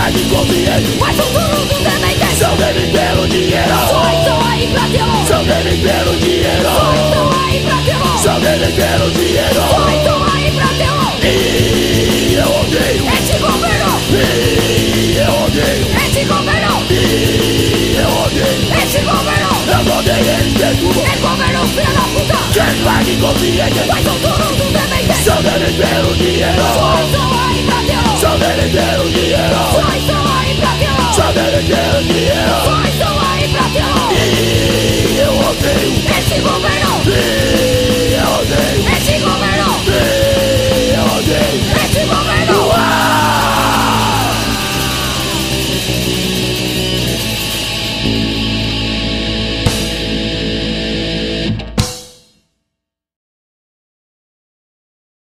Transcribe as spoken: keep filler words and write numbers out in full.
pague conveniente, mas o dono do demente. são dele pelo dinheiro, Só estão aí pra terror. são dele pelo dinheiro, Só estão aí pra terror. são dele pelo dinheiro. Só estão aí pra terror. E eu odeio Este governo, E eu odeio este governo, E eu odeio este governo. Eu odeio eles de tudo. É governo filho da puta, Quem pague conveniente, mas o dono do demente. são dele pelo dinheiro, Só estão aí pra terror. são dele pelo dinheiro. Só estão